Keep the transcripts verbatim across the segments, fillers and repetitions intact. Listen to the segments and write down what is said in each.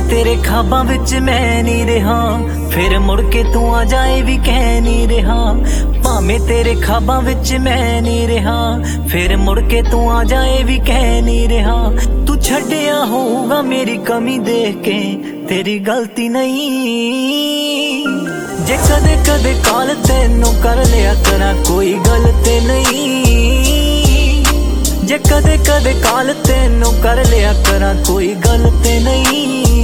तेरे ख्वाबां विच मैं नहीं रहा, फिर मुड़ के तू आ जाए भी कह नहीं रहा। भावें तेरे ख्वाबां विच मैं नहीं रहा, फिर मुड़ के तू आ जाए भी कह नहीं रहा। तू छड्डिया होगा मेरी कमी देख के, तेरी गलती नहीं। जे कदे कदे काल तेनों कर लिया करा कोई गलती नहीं। जे कदे कदे काल तेनों कर लिया करा कोई गलती नहीं।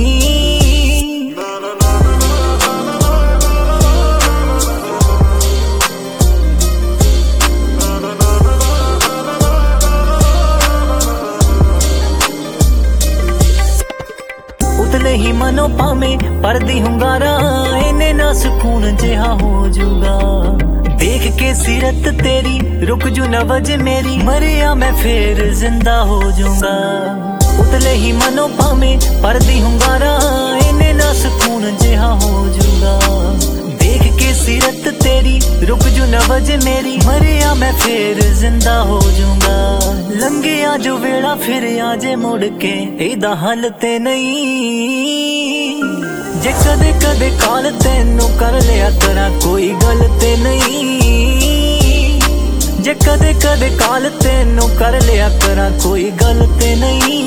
उतले ही मनो पावे परदी हुंगारा, इन्हें ना सुकून जिहा हो जूगा। देख के सीरत तेरी रुक जू नवज मेरी, मरिया मैं फिर जिंदा हो जूंगा। उतले ही मनो पावे परदी हुंगारा, इन्हें ना सुकून जिहा हो जूगा। देख के सीरत तेरी रुक जू नवज मेरी, मरिया मैं फिर जिंदा हो जूंगा। लंघिया जो वेला फिर आजे मुड़ के, एदा हल ते नहीं। जे कदे कदे काल तेनों कर लिया करा कोई गलती नहीं। जे कदे कदे काल तेनों कर लिया करा कोई गलती नहीं।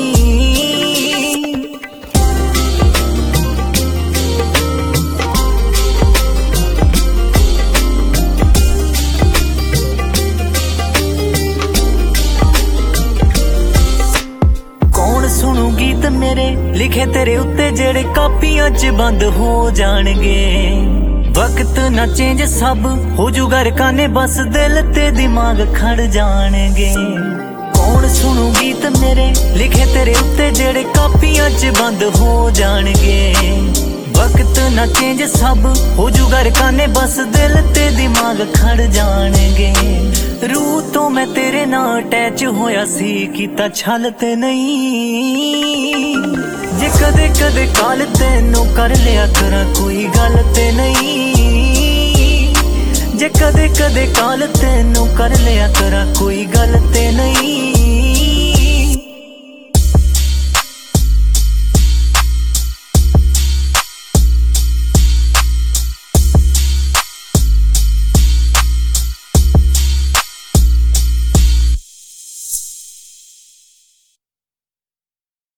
सुनू गीत मेरे लिखे तेरे उत्ते जेड़े कापियां च बंद हो जाणगे। वक्त ना चेंज सब हो जूगा रकाने, बस दिल ते दिमाग खड़ जाणगे। कौन सुनू गीत मेरे लिखे तेरे उत्ते जेड़े कापियां च बंद हो जाणगे। वक्त ना चेंज सब हो जूगा रकाने, बस दिल ते दिमाग खड़ जाणगे। रूह तो मैं तेरे नाल अटैच होया सी, कीता छल ते नहीं। जे कदे कदे काल तेनों कर लिया करा कोई गल ते नहीं। जे कदे कदे काल तेनों कर लिया करा कोई गल ते नहीं।